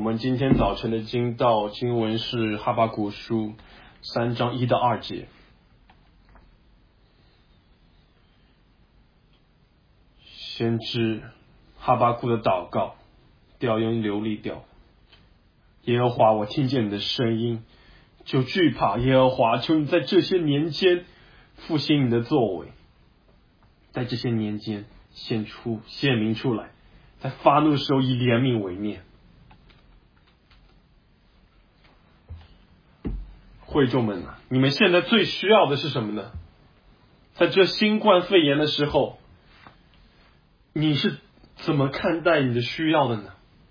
们今天早晨的经文是哈巴谷书3章1到2节。先知哈巴谷的祷告，调用流利调。耶和华，我听见你的声音，就惧怕。耶和华，求你在这些年间复兴你的作为，在这些年间显明出来，在发怒的时候以怜悯为念。会众们啊，你们现在最需要的是什么呢？在这新冠肺炎的时候，你是怎么看待你的需要的呢？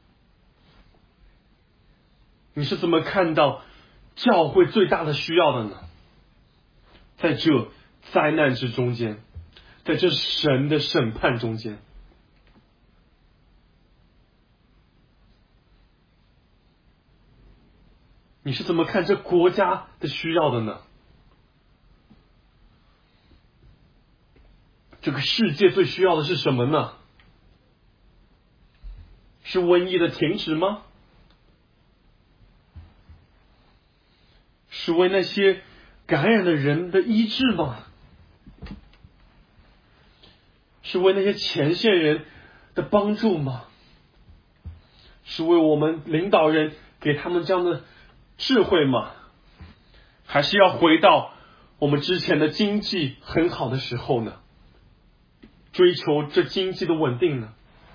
你是怎么看到教会最大的需要的呢？在这灾难之中间，在这神的审判中间，你是怎么看这国家的需要的呢？这个世界最需要的是什么呢？是瘟疫的停止吗？是为那些感染的人的医治吗？是为那些前线人的帮助吗？是为我们领导人给他们这样的智慧吗？还是要回到我们之前的经济很好的时候呢？追求这经济的稳定呢？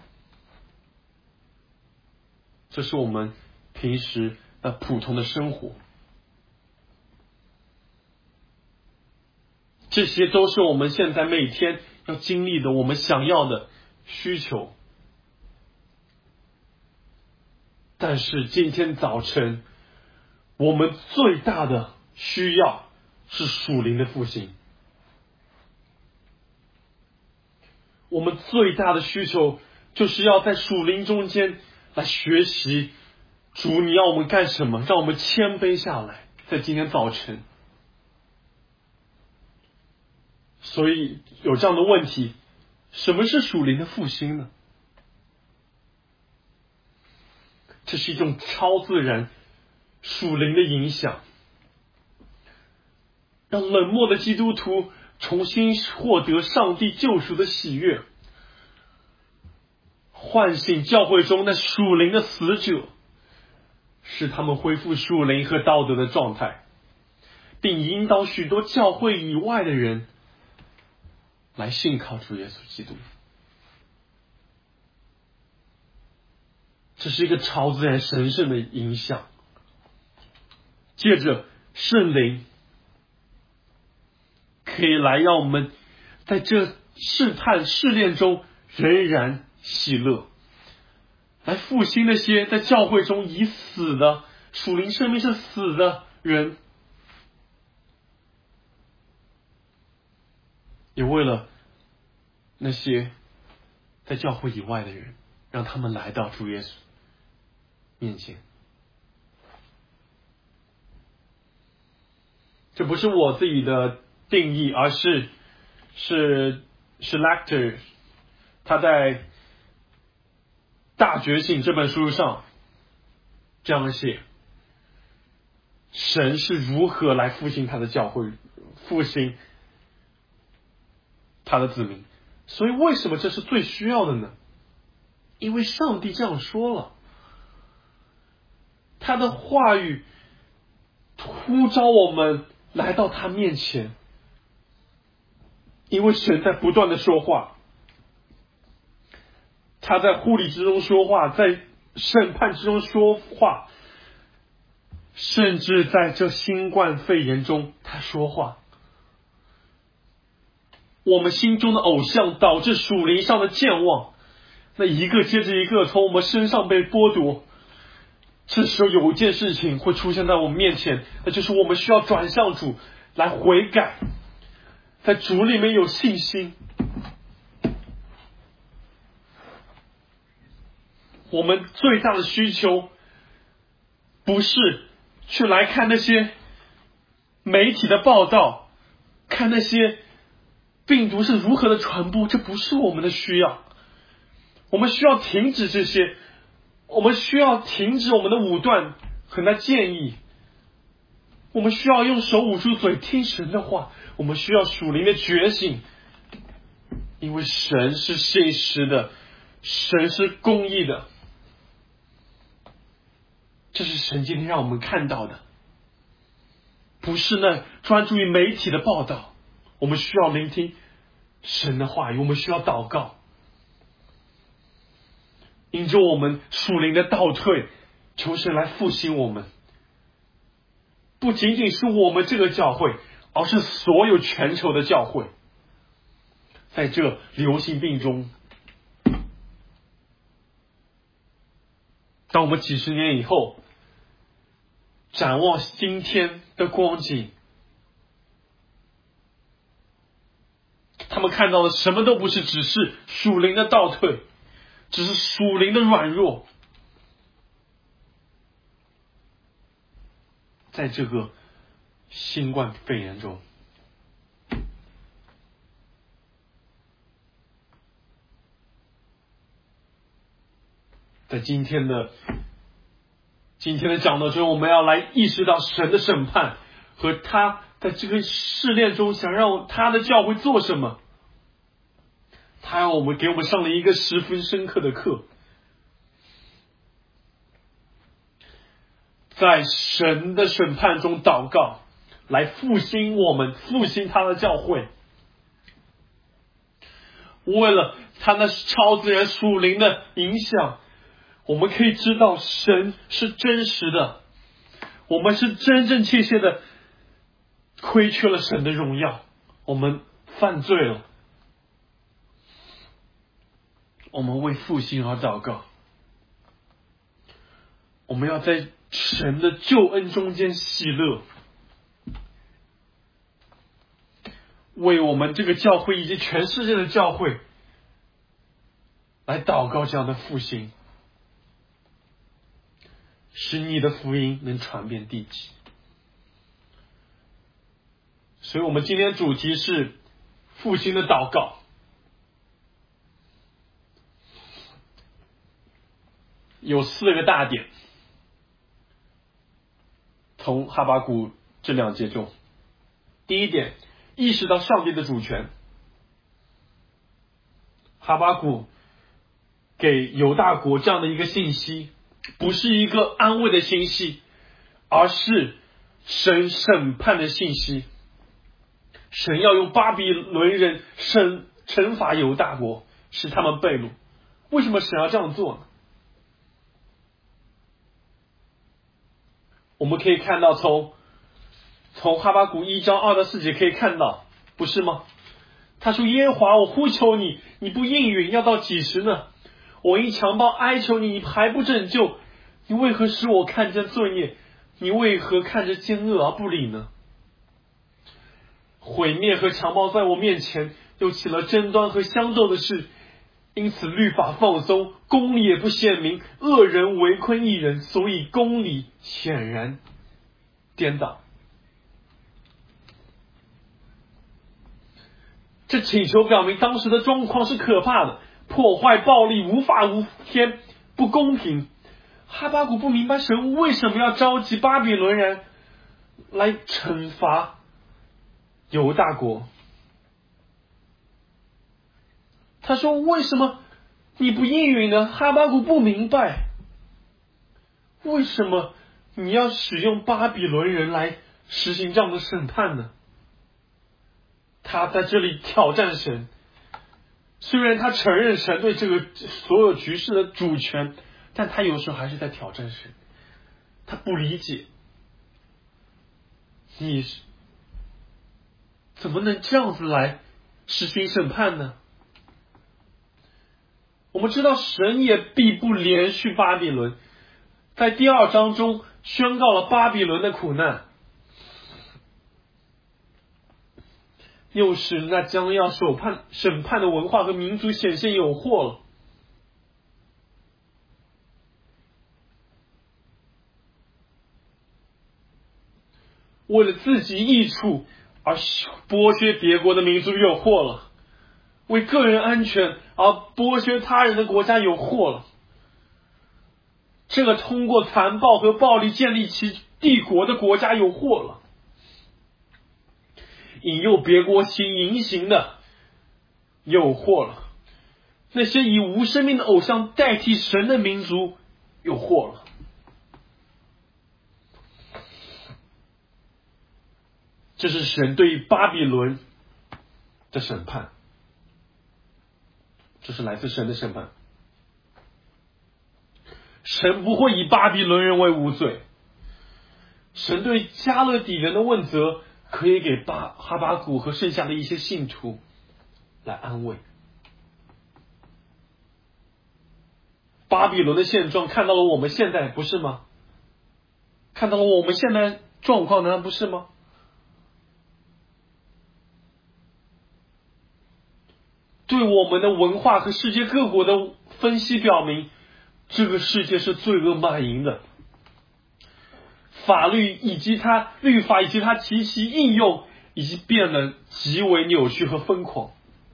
这是我们平时普通的生活，这些都是我们现在每天要经历的，我们想要的需求。但是今天早晨，我们最大的需要是属灵的复兴。我们最大的需求就是要在属灵中间来学习主你要我们干什么，让我们谦卑下来，在今天早晨。所以有这样的问题，什么是属灵的复兴呢？这是一种超自然属灵的影响，让冷漠的基督徒重新获得上帝救赎的喜悦，唤醒教会中那属灵的死者，使他们恢复属灵和道德的状态，并引导许多教会以外的人来信靠主耶稣基督。这是一个超自然神圣的影响。借着圣灵可以来让我们在这试探试炼中仍然喜乐，来复兴那些在教会中已死的属灵生命是死的人，也为了那些在教会以外的人，让他们来到主耶稣面前。这不是我自己的定义，而是 Lecter 他在大觉醒这本书上这样写：神是如何来复兴他的教会，复兴他的子民。所以为什么这是最需要的呢？因为上帝这样说了，他的话语呼召我们来到他面前。因为神在不断的说话，他在护理之中说话，在审判之中说话，甚至在这新冠肺炎中他说话。我们心中的偶像导致属灵上的健忘，那一个接着一个从我们身上被剥夺。这时候有一件事情会出现在我们面前，那就是我们需要转向主来悔改，在主里面有信心。我们最大的需求不是去来看那些媒体的报道，看那些病毒是如何的传播，这不是我们的需要。我们需要停止这些我们需要停止我们的武断和那建议，我们需要用手捂住嘴听神的话，我们需要属灵的觉醒，因为神是信实的，神是公义的。这是神今天让我们看到的，不是那专注于媒体的报道。我们需要聆听神的话语，我们需要祷告，因着我们属灵的倒退，求神来复兴我们。不仅仅是我们这个教会，而是所有全球的教会，在这流行病中，当我们几十年以后展望今天的光景，他们看到的什么都不是，只是属灵的倒退，只是属灵的软弱。在这个新冠肺炎中，在今天的讲道中，我们要来意识到神的审判和他在这个试炼中想让他的教会做什么。他要给我们上了一个十分深刻的课，在神的审判中祷告，来复兴我们，复兴他的教会。为了他那超自然属灵的影响，我们可以知道神是真实的，我们是真真切切的亏缺了神的荣耀，我们犯罪了，我们为复兴而祷告，我们要在神的救恩中间喜乐，为我们这个教会以及全世界的教会来祷告这样的复兴，使你的福音能传遍地极。所以我们今天主题是复兴的祷告，有4个大点，从哈巴谷这2节中。第一点，意识到上帝的主权。哈巴谷给犹大国这样的一个信息，不是一个安慰的信息，而是神审判的信息。神要用巴比伦人惩罚犹大国，使他们悖逆。为什么神要这样做呢？我们可以看到从哈巴谷1章2到4节可以看到，不是吗？他说，耶和华，我呼求你，你不应允，要到几时呢？我因强暴哀求你，你还不拯救，你为何使我看见罪孽？你为何看着奸恶而不理呢？毁灭和强暴在我面前，又起了争端和相斗的事，因此律法放松，公理也不显明，恶人围困义人，所以公理显然颠倒。这请求表明当时的状况是可怕的，破坏、暴力、无法无天、不公平。哈巴谷不明白神为什么要召集巴比伦人来惩罚犹大国。他说，为什么你不应允呢？哈巴谷不明白，为什么你要使用巴比伦人来实行这样的审判呢？他在这里挑战神，虽然他承认神对这个所有局势的主权，但他有时候还是在挑战神。他不理解，你怎么能这样子来实行审判呢？我们知道神也必不连续巴比伦，在第2章中宣告了巴比伦的苦难，又使那将要审判的文化和民族显现有祸了。为了自己益处而剥削别国的民族有祸了，为个人安全而剥削他人的国家有祸了。 这个通过残暴和暴力建立起帝国的国家有祸了。引诱别国行淫行的有祸了。那些以无生命的偶像代替神的民族有祸了。这是神对于巴比伦的审判，这是来自神的审判。神不会以巴比伦人为无罪，神对加勒底人的问责可以给哈巴谷和剩下的一些信徒来安慰。巴比伦的现状看到了我们现在，不是吗？看到了我们现在状况，难道不是吗？对我们的文化和世界各国的分析表明，这个世界是罪恶蔓延的，法律以及它律法以及它极其应用已经变得极为扭曲和疯狂。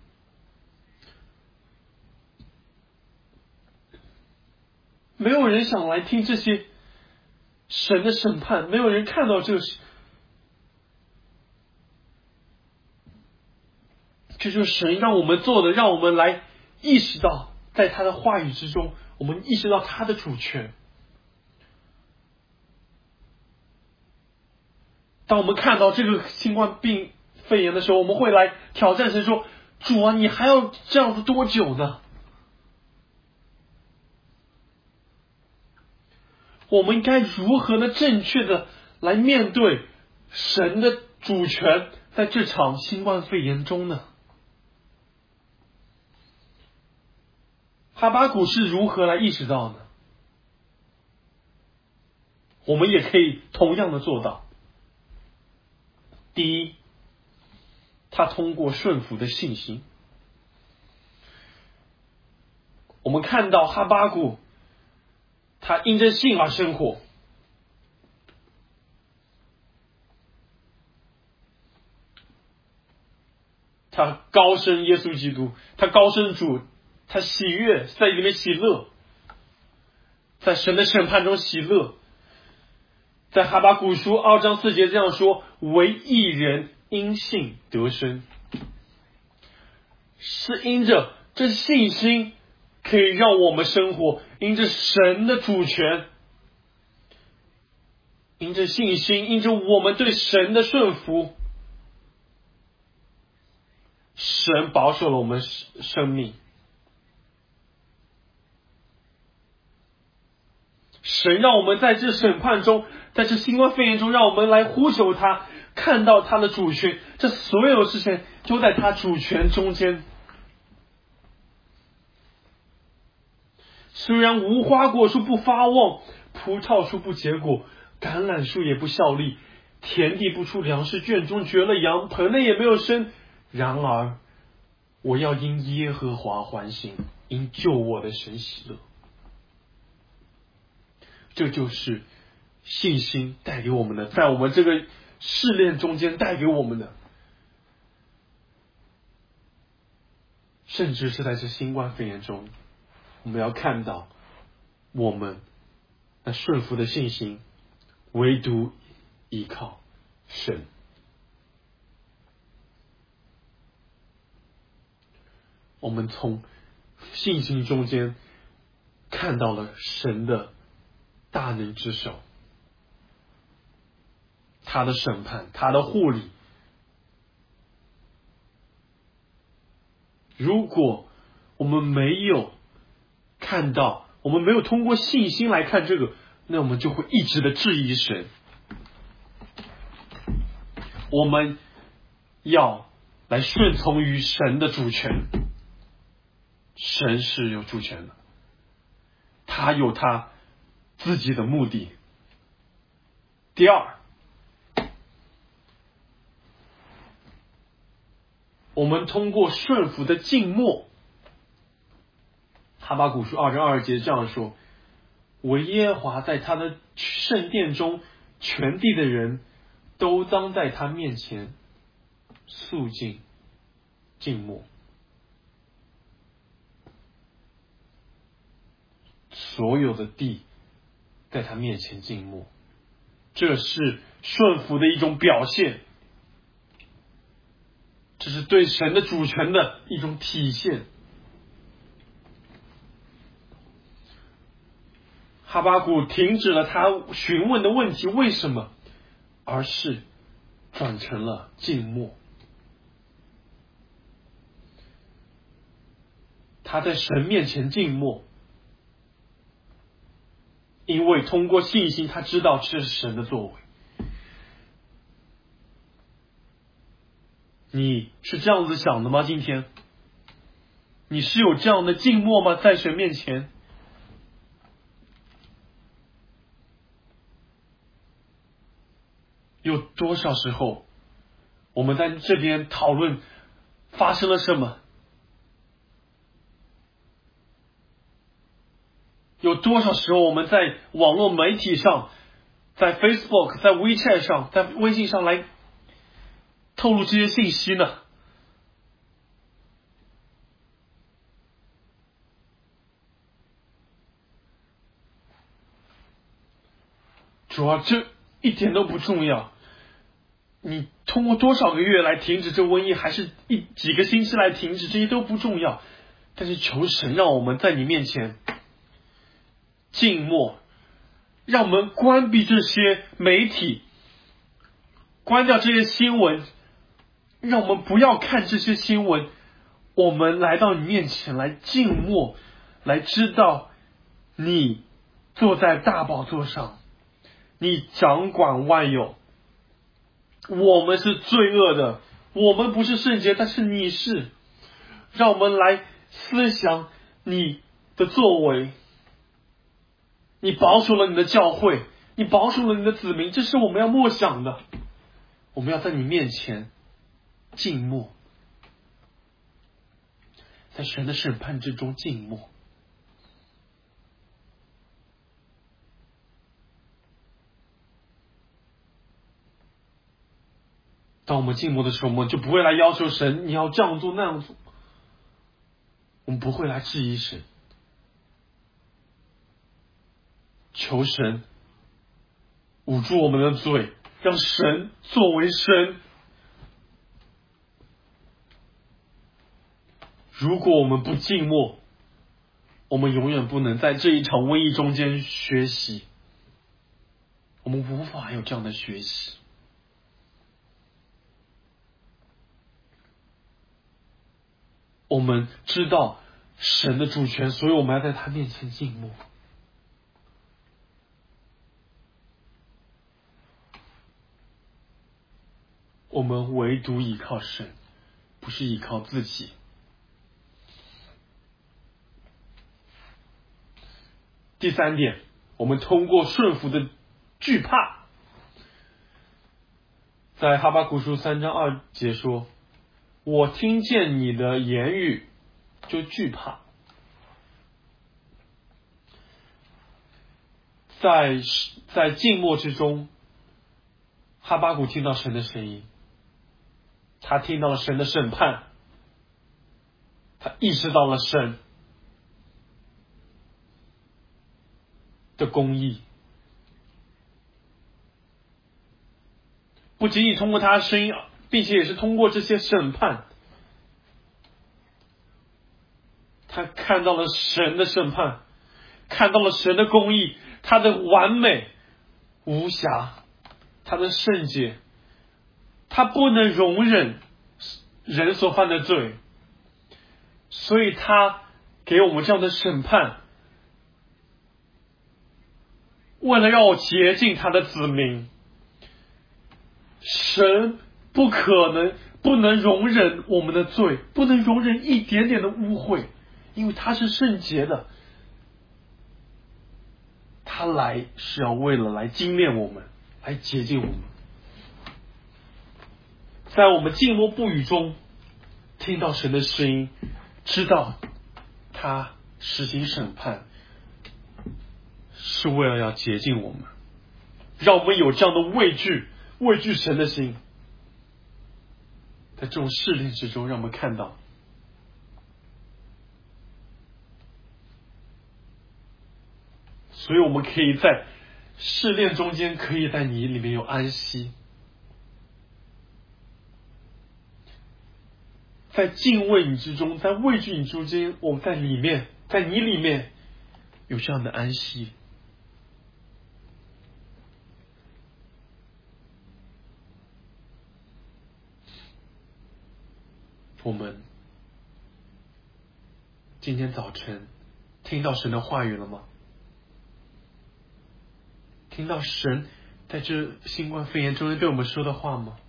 没有人想来听这些神的审判，没有人看到这个事。这就是神让我们做的，让我们来意识到，在他的话语之中，我们意识到他的主权。当我们看到这个新冠肺炎的时候，我们会来挑战神说：主啊，你还要这样子多久呢？我们该如何的正确的来面对神的主权在这场新冠肺炎中呢？哈巴谷是如何来意识到呢？我们也可以同样的做到。第一，他通过顺服的信心。我们看到哈巴谷他因着信而生活，他高升耶稣基督，他高升主，他喜悦，在里面喜乐，在神的审判中喜乐。在哈巴谷书2章4节这样说：唯一人因信得生。是因着这信心可以让我们生活，因着神的主权，因着信心，因着我们对神的顺服，神保守了我们生命。神让我们在这审判中，在这新冠肺炎中，让我们来呼求他，看到他的主权，这所有事情就在他主权中间。虽然无花果树不发旺，葡萄树不结果，橄榄树也不效力，田地不出粮食，圈中绝了羊，棚内也没有生，然而我要因耶和华欢心，因救我的神喜乐。这就是信心带给我们的，在我们这个试炼中间带给我们的，甚至是在这新冠肺炎中，我们要看到我们那顺服的信心唯独依靠神。我们从信心中间看到了神的大能之手，他的审判，他的护理。如果我们没有看到，我们没有通过信心来看这个，那我们就会一直的质疑神。我们要来顺从于神的主权，神是有主权的，他有他自己的目的。第二，我们通过顺服的静默。哈巴谷书2章2节这样说：唯耶和华在他的圣殿中，全地的人都当在他面前肃静静默。所有的地在他面前静默，这是顺服的一种表现，这是对神的主权的一种体现。哈巴谷停止了他询问的问题为什么，而是转成了静默。他在神面前静默，因为通过信心他知道这是神的作为。你是这样子想的吗？今天你是有这样的静默吗？在神面前，有多少时候我们在这边讨论发生了什么？有多少时候我们在网络媒体上，在 Facebook、在 WeChat 上、在微信上来透露这些信息呢？主要这一点都不重要。你通过多少个月来停止这瘟疫，还是几个星期来停止，这些都不重要。但是求神让我们在你面前静默，让我们关闭这些媒体，关掉这些新闻，让我们不要看这些新闻，我们来到你面前来静默，来知道你坐在大宝座上，你掌管万有。我们是罪恶的，我们不是圣洁，但是你是。让我们来思想你的作为，你保守了你的教会，你保守了你的子民，这是我们要默想的。我们要在你面前静默，在神的审判之中静默。当我们静默的时候，我们就不会来要求神你要这样做那样做，我们不会来质疑神。求神捂住我们的嘴，让神作为神。如果我们不静默，我们永远不能在这一场瘟疫中间学习，我们无法有这样的学习。我们知道神的主权，所以我们要在他面前静默。我们唯独依靠神，不是依靠自己。第三点，我们通过顺服的惧怕，在哈巴谷书3章2节说，我听见你的言语就惧怕。在静默之中，哈巴谷听到神的声音，他听到了神的审判，他意识到了神的公义。不仅仅通过他的声音，并且也是通过这些审判，他看到了神的审判，看到了神的公义，他的完美无瑕，他的圣洁，他不能容忍人所犯的罪，所以他给我们这样的审判，为了让我洁净他的子民。神不能容忍我们的罪，不能容忍一点点的污秽，因为他是圣洁的。他来是要为了来精炼我们，来洁净我们。在我们静默不语中听到神的声音，知道他实行审判是为了要洁净我们，让我们有这样的畏惧神的心。在这种试炼之中，让我们看到所以我们可以在试炼中间可以在你里面有安息，在敬畏你之中，在畏惧你之间，我们在里面，在你里面有这样的安息。我们今天早晨听到神的话语了吗？听到神在这新冠肺炎中间对我们说的话吗？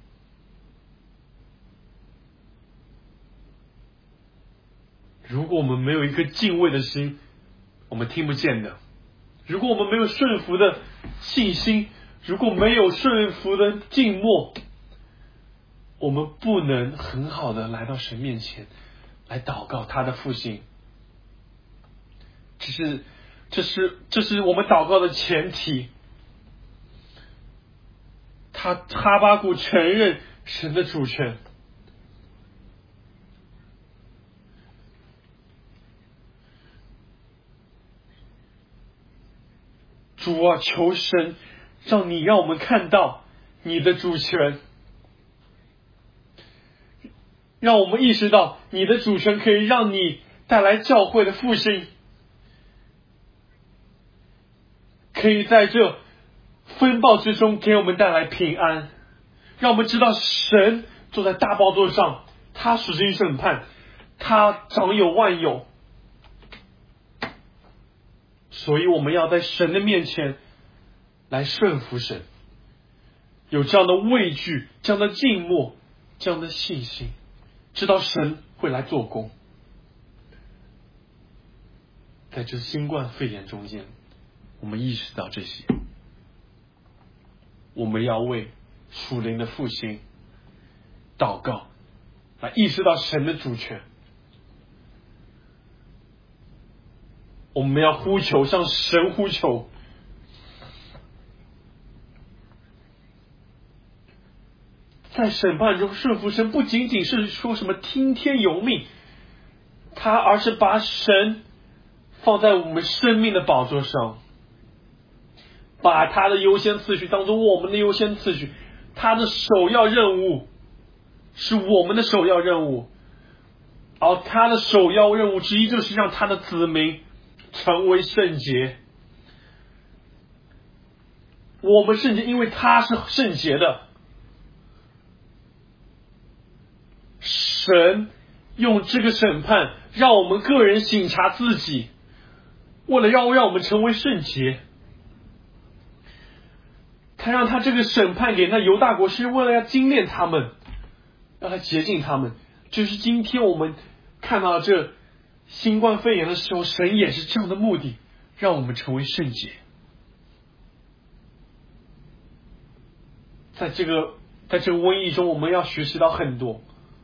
如果我们没有一颗敬畏的心，我们听不见的；如果我们没有顺服的信心，如果没有顺服的静默，我们不能很好的来到神面前来祷告他的复兴。这是我们祷告的前提。哈巴谷承认神的主权，主啊，求神让我们看到你的主权，让我们意识到你的主权可以让你带来教会的复兴，可以在这风暴之中给我们带来平安，让我们知道神坐在大宝座上，他实行审判，他掌有万有，所以我们要在神的面前来顺服神，有这样的畏惧，这样的静默，这样的信心，知道神会来做工。在这新冠肺炎中间，我们意识到这些，我们要为属灵的复兴祷告，来意识到神的主权。我们要呼求，向神呼求。在审判中顺服神，不仅仅是说什么听天由命，而是把神放在我们生命的宝座上，把他的优先次序当作我们的优先次序，他的首要任务是我们的首要任务，而他的首要任务之一就是让他的子民成为圣洁。我们圣洁，因为他是圣洁的。神用这个审判让我们个人省察自己，为了让我们成为圣洁。他让他这个审判给那犹大国，是为了要精炼他们，要来洁净他们。就是今天我们看到这新冠肺炎的时候，神也是这样的目的，让我们成为圣洁。在这个瘟疫中，我们要学习到很多。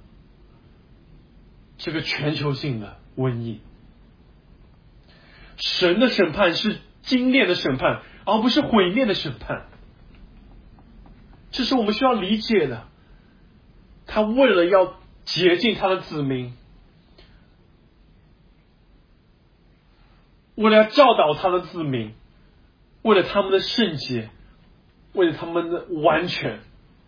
这个全球性的瘟疫，神的审判是精炼的审判，而不是毁灭的审判。这是我们需要理解的。他为了要洁净他的子民，为了要教导他的子民，为了他们的圣洁，为了他们的完全。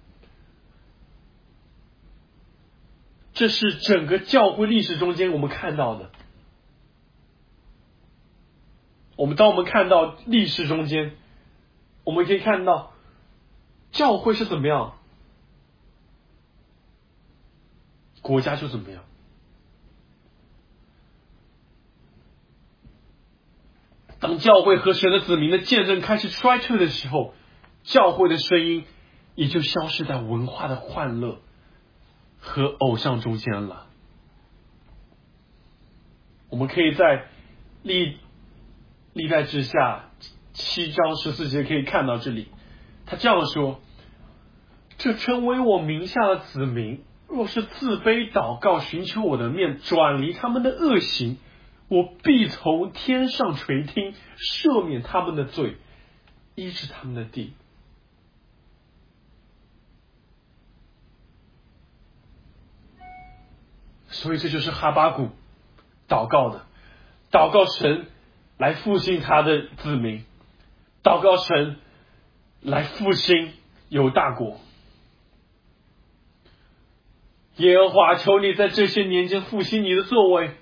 这是整个教会历史中间我们看到的。当我们看到历史中间，我们可以看到教会是怎么样，国家就怎么样。当教会和神的子民的见证开始衰退的时候，教会的声音也就消失在文化的欢乐和偶像中间了。我们可以在历代志下7章14节可以看到这里，他这样说：这称为我名下的子民，若是自卑祷告，寻求我的面，转离他们的恶行，我必从天上垂听，赦免他们的罪，医治他们的地。所以这就是哈巴谷祷告的，祷告神来复兴他的子民，祷告神来复兴犹大国。耶和华，求你在这些年间复兴你的作为，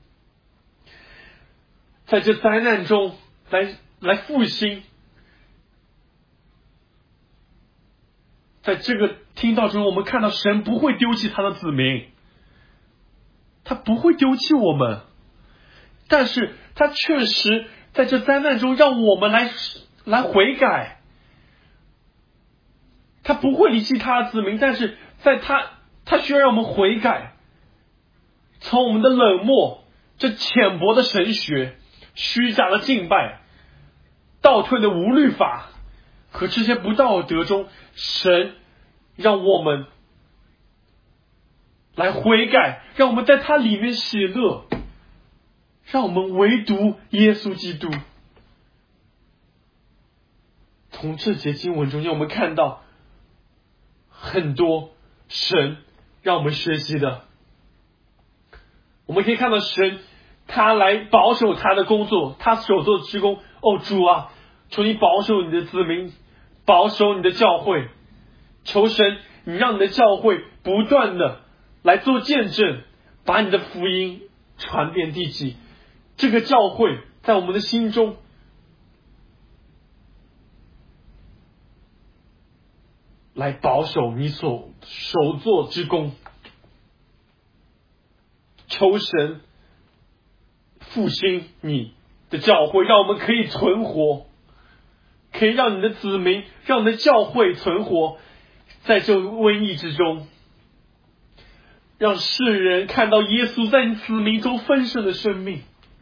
在这灾难中来复兴。在这个听到中，我们看到神不会丢弃他的子民，他不会丢弃我们，但是他确实在这灾难中让我们来悔改。他不会离弃他的子民，但是在他需要让我们悔改，从我们的冷漠、这浅薄的神学、虚假的敬拜、倒退的无律法和这些不道德中，神让我们来悔改，让我们在他里面喜乐，让我们唯独耶稣基督。从这节经文中间，我们看到很多神让我们学习的。我们可以看到神他来保守他的工作，他所做的事工。主啊，求你保守你的子民，保守你的教会。求神你让你的教会不断的来做见证，把你的福音传遍地极。这个教会在我们的心中来保守你所手作之功。求神复兴你的教会，让我们可以存活，可以让你的子民，让你的教会存活在这瘟疫之中，让世人看到耶稣在你子民中丰盛的生命，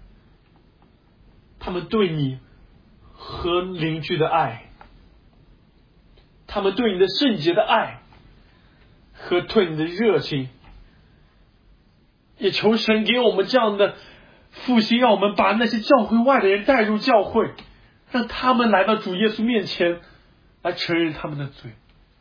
他们对你和邻居的爱，他们对你的圣洁的爱和对你的热情。也求神给我们这样的复兴，让我们把那些教会外的人带入教会，让他们来到主耶稣面前来承认他们的罪。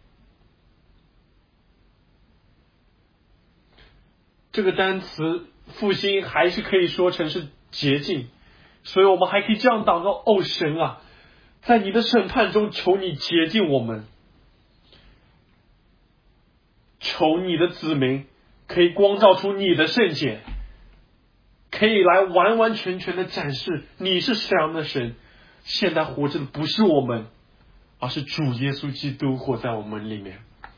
这个单词复兴还是可以说成是洁净，所以我们还可以这样祷告：神啊，在你的审判中，求你洁净我们，求你的子民可以光照出你的圣洁，可以来完完全全的展示你是什么样的神。现在活着的不是我们，而是主耶稣基督活在我们里面。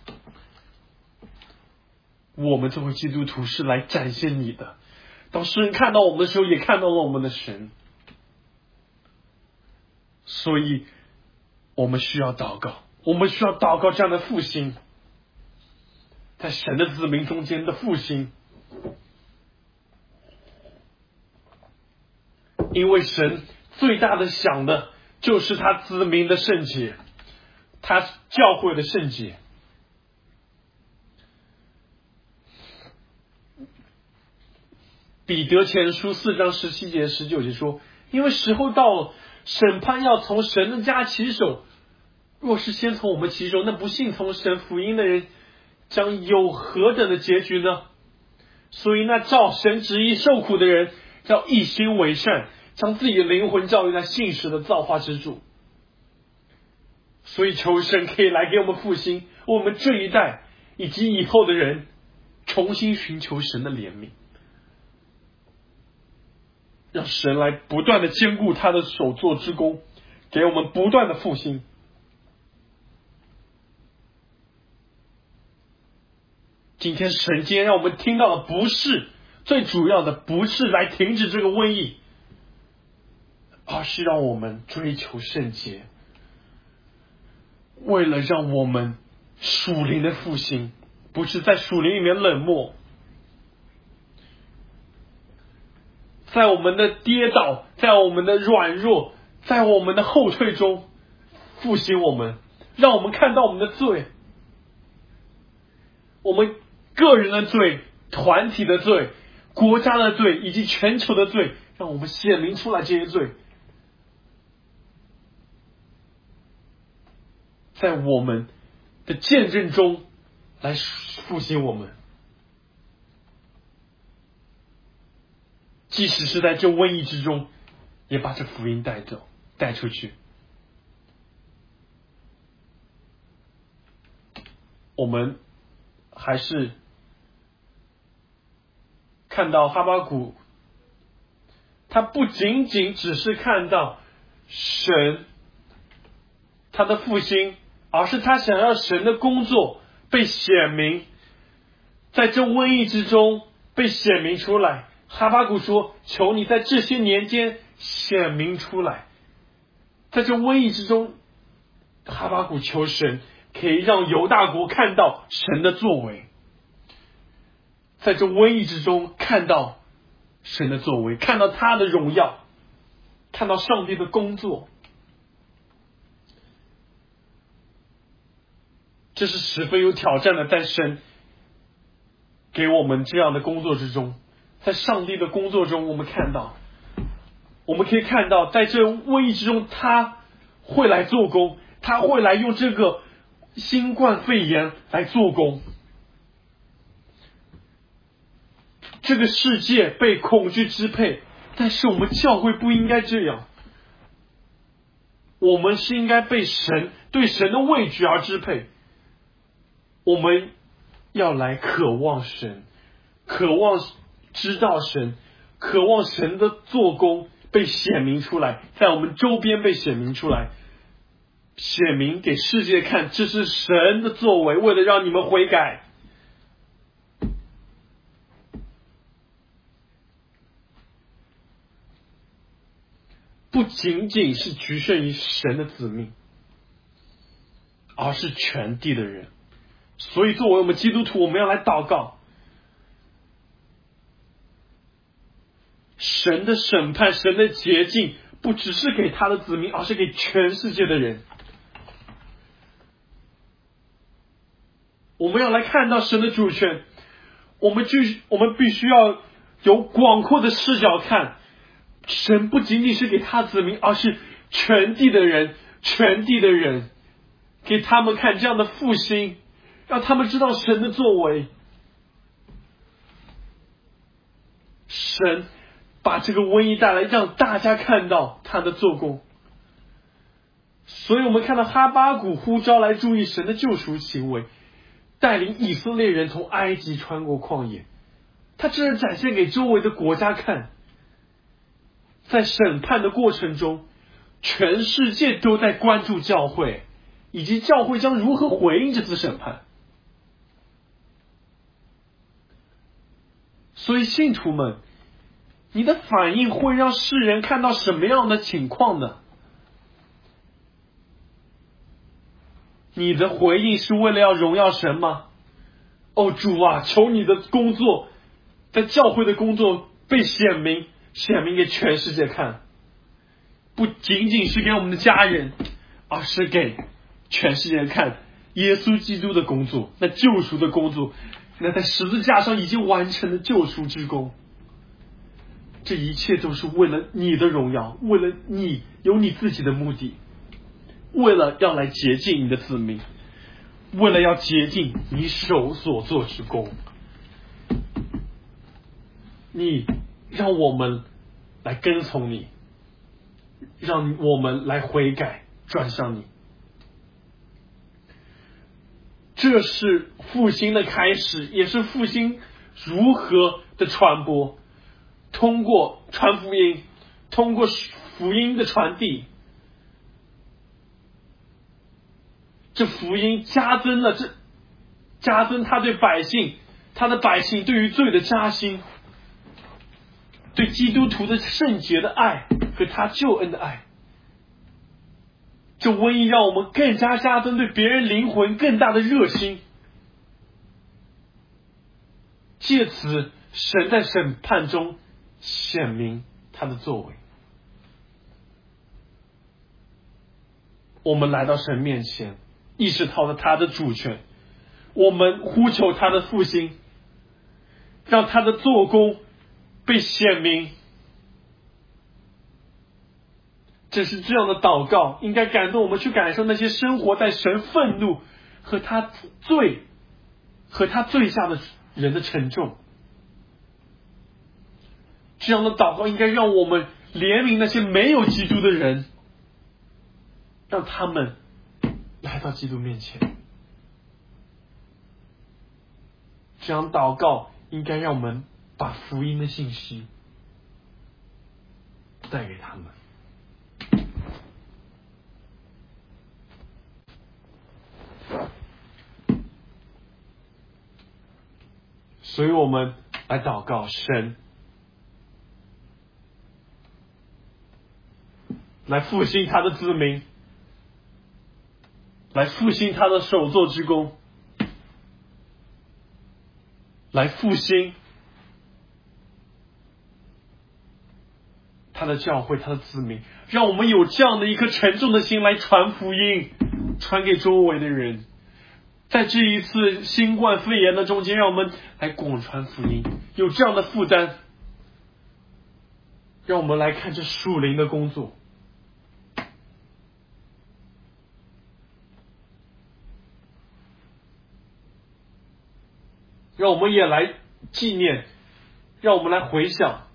我们作为基督徒是来展现你的，当世人看到我们的时候，也看到了我们的神。所以我们需要祷告，我们需要祷告这样的复兴，在神的子民中间的复兴。因为神最大的想的就是他子民的圣洁，他教会的圣洁。彼得前书4章17节19节说，因为时候到了，审判要从神的家起手，若是先从我们起手，那不信从神福音的人将有何等的结局呢？所以那照神旨意受苦的人，要一心为善，将自己的灵魂教育在信实的造化之主。所以求神可以来给我们复兴，我们这一代以及以后的人重新寻求神的怜悯，让神来不断的坚固他的手作之功，给我们不断的复兴。今天让我们听到的不是最主要的，不是来停止这个瘟疫，而是让我们追求圣洁，为了让我们属灵的复兴，不是在属灵里面冷漠，在我们的跌倒，在我们的软弱，在我们的后退中复兴我们，让我们看到我们的罪，我们个人的罪、团体的罪、国家的罪以及全球的罪，让我们显明出来这些罪，在我们的见证中来复兴我们。即使是在这瘟疫之中，也把这福音带出去。 我们还是看到哈巴谷，他不仅仅只是看到神他的复兴，而是他想要神的工作被显明，在这瘟疫之中被显明出来。哈巴谷说，求你在这些年间显明出来。在这瘟疫之中，哈巴谷求神可以让犹大国看到神的作为，在这瘟疫之中看到神的作为，看到他的荣耀，看到上帝的工作。这是十分有挑战的，在神给我们这样的工作之中，在上帝的工作中，我们可以看到在这瘟疫之中，他会来做工，他会来用这个新冠肺炎来做工。这个世界被恐惧支配，但是我们教会不应该这样，我们是应该被神对神的畏惧而支配。我们要来渴望神，渴望知道神，渴望神的做工被显明出来，在我们周边被显明出来，显明给世界看，这是神的作为，为了让你们悔改。不仅仅是局限于神的子民，而是全地的人。所以作为我们基督徒，我们要来祷告，神的审判，神的洁净不只是给他的子民，而是给全世界的人。我们要来看到神的主权，我们必须要有广阔的视角看，神不仅仅是给他子民，而是全地的人，给他们看这样的复兴，让他们知道神的作为。神把这个瘟疫带来，让大家看到他的做工。所以我们看到哈巴谷呼召来注意神的救赎行为，带领以色列人从埃及穿过旷野，他这是展现给周围的国家看。在审判的过程中，全世界都在关注教会，以及教会将如何回应这次审判。所以信徒们，你的反应会让世人看到什么样的情况呢？你的回应是为了要荣耀神吗？哦，主啊，求你的工作，在教会的工作被显明给全世界看，不仅仅是给我们的家人，而是给全世界看耶稣基督的工作，那救赎的工作，那在十字架上已经完成的救赎之功。这一切都是为了你的荣耀，为了你有你自己的目的，为了要来洁净你的子民，为了要洁净你手所做之功。你让我们来跟从你，让我们来悔改，转向你。这是复兴的开始，也是复兴如何的传播。通过传福音，通过福音的传递，这福音加增他对百姓，他的百姓对于罪的扎心，对基督徒的圣洁的爱和他救恩的爱。这瘟疫让我们更加加增对别人灵魂更大的热心，借此神在审判中显明他的作为。我们来到神面前，意识到了他的主权，我们呼求他的复兴，让他的做工被显明。正是这样的祷告应该感动我们去感受那些生活在神愤怒和他罪下的人的沉重。这样的祷告应该让我们怜悯那些没有基督的人，让他们来到基督面前。 这样祷告应该让我们把福音的信息带给他们。所以我们来祷告神，来复兴他的子民，来复兴他的手作之功，来复兴他的教会，他的子民，让我们有这样的一颗沉重的心来传福音，传给周围的人。在这一次新冠肺炎的中间，让我们来广传福音，有这样的负担。让我们来看这属灵的工作。让我们也来纪念，让我们来回想，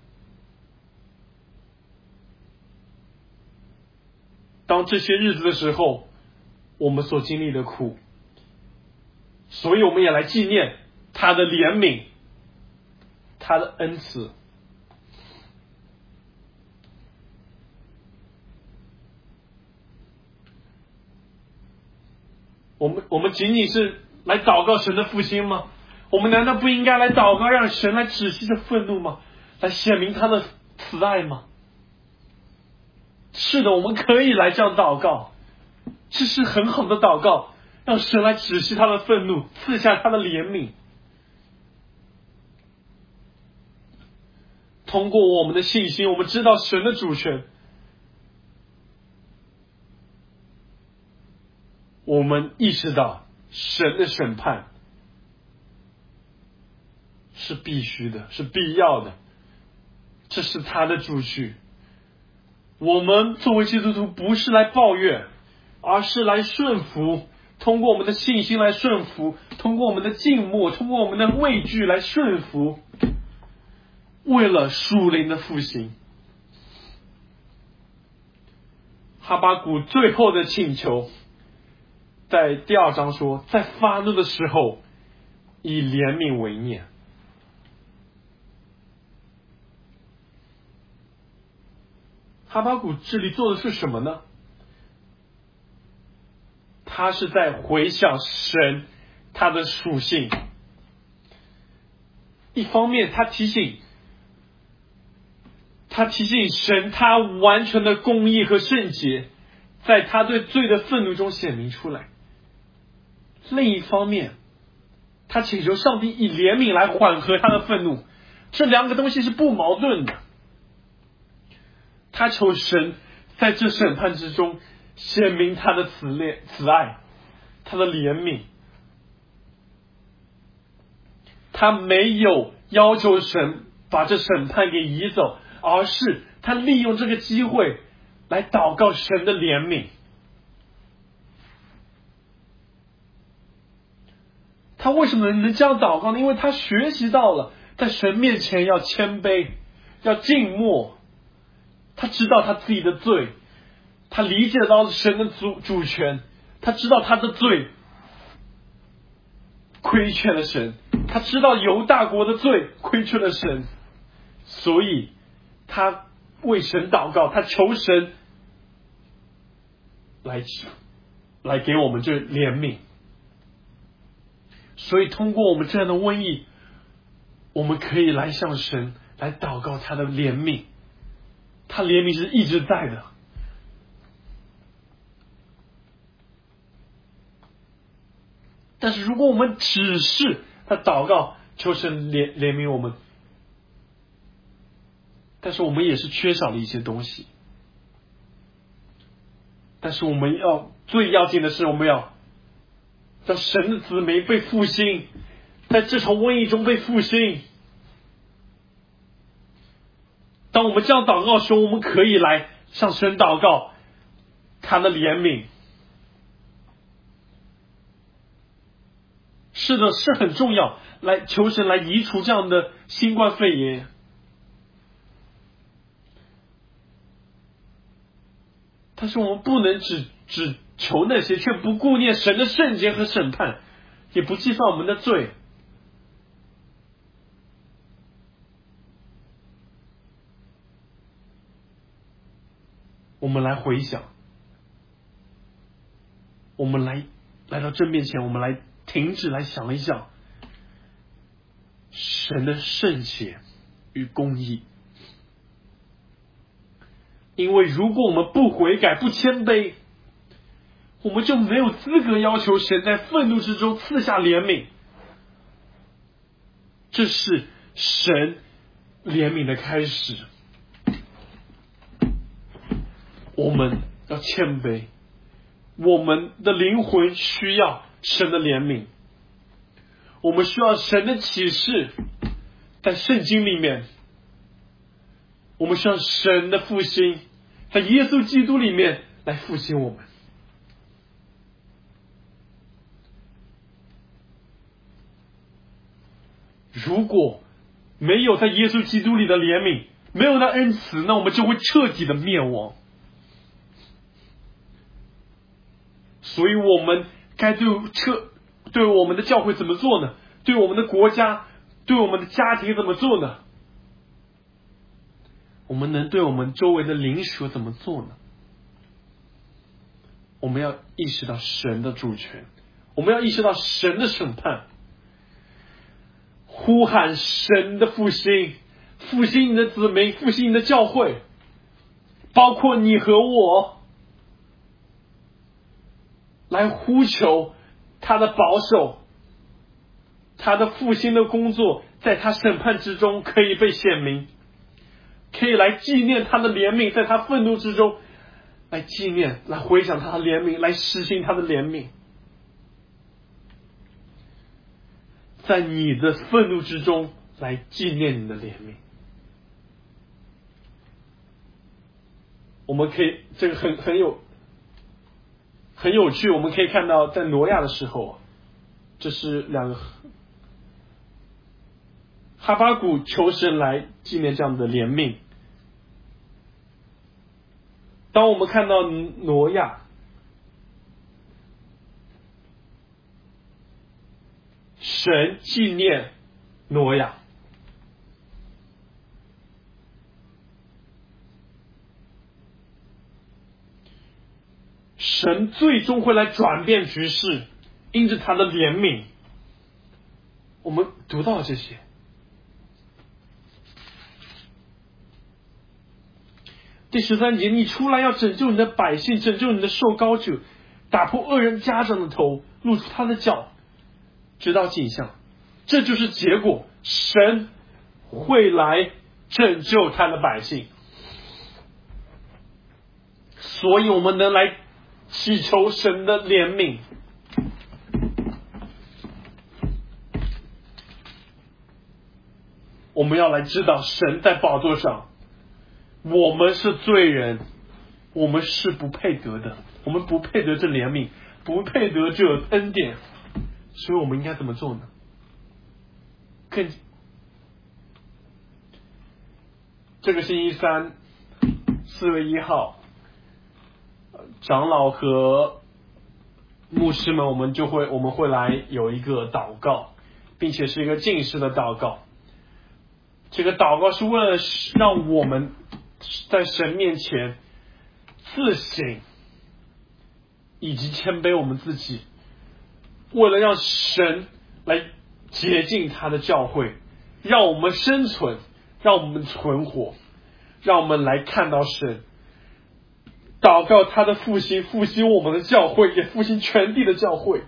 当这些日子的时候，我们所经历的苦。所以我们也来纪念他的怜悯，他的恩慈。我们仅仅是来祷告神的复兴吗？我们难道不应该来祷告，让神来止息这愤怒吗？来显明他的慈爱吗？是的，我们可以来这样祷告，这是很好的祷告，让神来止息他的愤怒，赐下他的怜悯。通过我们的信心，我们知道神的主权，我们意识到神的审判是必须的，是必要的，这是他的主序。我们作为基督徒不是来抱怨，而是来顺服，通过我们的信心来顺服，通过我们的静默，通过我们的畏惧来顺服，为了属灵的复兴。哈巴谷最后的请求在第2章说，在发怒的时候以怜悯为念。哈巴谷这里做的是什么呢？他是在回想神他的属性。一方面他提醒神他完全的公义和圣洁，在他对罪的愤怒中显明出来。另一方面他请求上帝以怜悯来缓和他的愤怒，这两个东西是不矛盾的。他求神在这审判之中显明他的慈爱，他的怜悯。他没有要求神把这审判给移走，而是他利用这个机会来祷告神的怜悯。他为什么能这样祷告呢？因为他学习到了在神面前要谦卑，要静默。他知道他自己的罪，他理解到神的主权，他知道他的罪亏欠了神，他知道犹大国的罪亏欠了神，所以他为神祷告，他求神来给我们这怜悯。所以通过我们这样的瘟疫，我们可以来向神来祷告他的怜悯，他怜悯是一直在的。但是如果我们只是他祷告求神怜悯我们，但是我们也是缺少了一些东西。但是我们最要紧的是，我们要让神的子民被复兴，在这场瘟疫中被复兴。当我们这样祷告的时候，我们可以来向神祷告他的怜悯。是的，是很重要，来求神来移除这样的新冠肺炎。但是我们不能只求那些，却不顾念神的圣洁和审判，也不计算我们的罪。 我们来回想，我们来到这面前，我们来停止来想一想神的圣洁与公义。因为如果我们不悔改、不谦卑，我们就没有资格要求神在愤怒之中赐下怜悯。这是神怜悯的开始。我们要谦卑，我们的灵魂需要神的怜悯，我们需要神的启示，在圣经里面，我们需要神的复兴，在耶稣基督里面来复兴我们。如果没有在耶稣基督里的怜悯，没有那恩慈，那我们就会彻底的灭亡。所以我们该对我们的教会怎么做呢？对我们的国家，对我们的家庭怎么做呢？我们能对我们周围的邻舍怎么做呢？我们要意识到神的主权，我们要意识到神的审判，呼喊神的复兴，复兴你的子民，复兴你的教会，包括你和我，来呼求他的保守，他的复兴的工作在他审判之中可以被显明，可以来纪念他的怜悯，在他愤怒之中来纪念，来回想他的怜悯，来实行他的怜悯。在你的愤怒之中来纪念你的怜悯。我们可以，这个很有趣，我们可以看到在挪亚的时候，这是两个哈巴谷求神来纪念这样的怜悯。当我们看到挪亚，神纪念挪亚，神最终会来转变局势，因着他的怜悯。我们读到了这些。第13节，你出来要拯救你的百姓，拯救你的受膏者，打破恶人家长的头，露出他的脚，直到景象。这就是结果，神会来拯救他的百姓。所以我们能来祈求神的怜悯。我们要来知道神在宝座上，我们是罪人，我们是不配得的，我们不配得这怜悯，不配得这恩典，所以我们应该怎么做呢？这个星期三4月1号，长老和牧师们我们会来有一个祷告，并且是一个禁食的祷告。这个祷告是为了让我们在神面前自省以及谦卑我们自己，为了让神来洁净他的教会，让我们生存，让我们存活，让我们来看到神，祷告他的复兴，复兴我们的教会，也复兴全地的教会。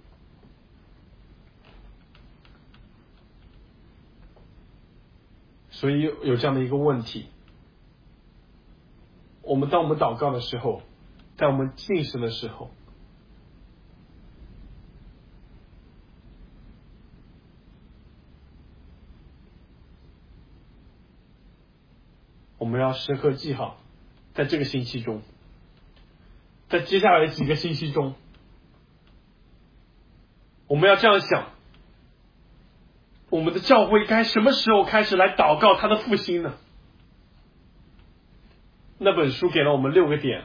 所以有这样的一个问题，当我们祷告的时候，在我们禁食的时候，我们要时刻记好，在这个星期中，在接下来的几个星期中，我们要这样想，我们的教会该什么时候开始来祷告他的复兴呢？那本书给了我们6个点。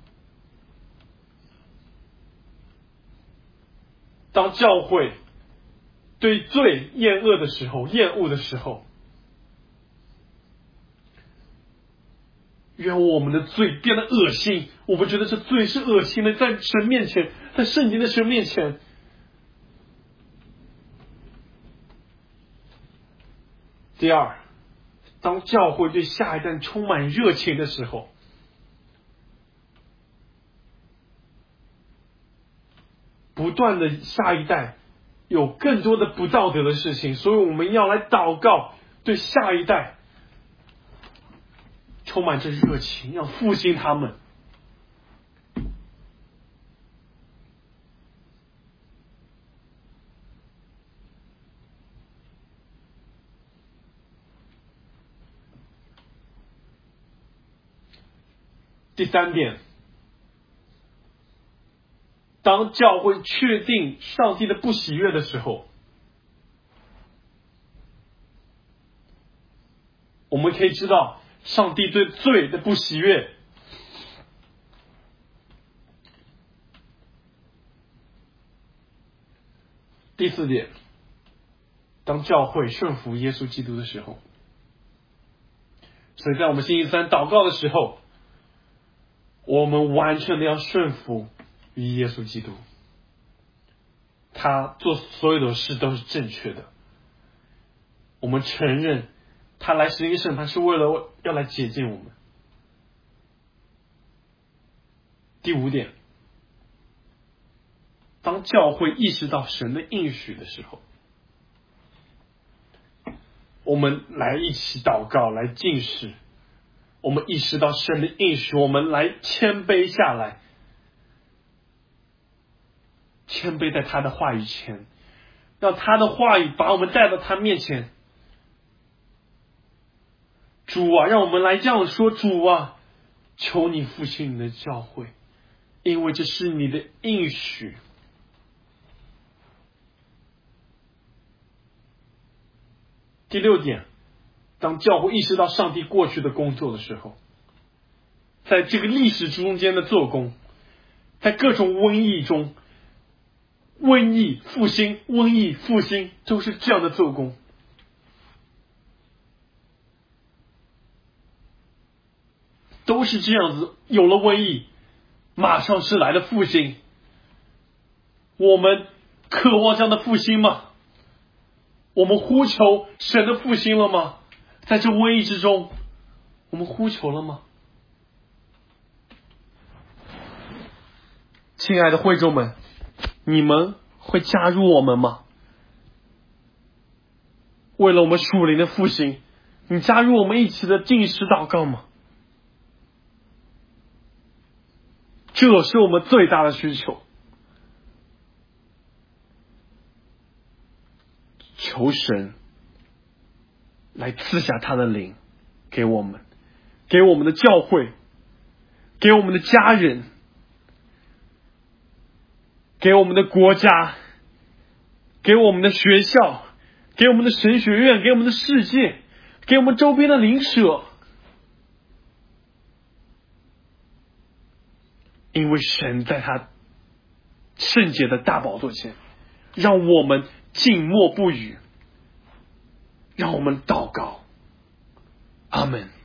当教会对罪厌恶的时候， 愿我们的罪变得恶心，我们觉得这罪是恶心的，在神面前，在圣经的神面前。第二，当教会对下一代充满热情的时候，不断的下一代有更多的不道德的事情，所以我们要来祷告，对下一代充满着热情，要复兴他们。第三点，当教会确定上帝的不喜悦的时候，我们可以知道上帝对罪的不喜悦。第四点，当教会顺服耶稣基督的时候，所以在我们星期三祷告的时候，我们完全的要顺服于耶稣基督，他做所有的事都是正确的。我们承认他来实行审判是为了要来解禁我们。第五点，当教会意识到神的应许的时候，我们来一起祷告，来禁食。我们意识到神的应许，我们来谦卑下来，谦卑在他的话语前，让他的话语把我们带到他面前。主啊，让我们来这样说，主啊，求你复兴你的教会，因为这是你的应许。第六点，当教会意识到上帝过去的工作的时候，在这个历史中间的做工，在各种瘟疫中，瘟疫复兴，瘟疫复兴，都是这样的做工。都是这样子，有了瘟疫，马上是来的复兴。我们渴望这样的复兴吗？我们呼求神的复兴了吗？在这瘟疫之中，我们呼求了吗？亲爱的会众们，你们会加入我们吗？为了我们属灵的复兴，你加入我们一起的禁食祷告吗？这是我们最大的需求。求神来赐下他的灵给我们，给我们的教会，给我们的家人，给我们的国家，给我们的学校，给我们的神学院，给我们的世界，给我们周边的邻舍。因为神在他圣洁的大宝座前，让我们静默不语，让我们祷告。阿们。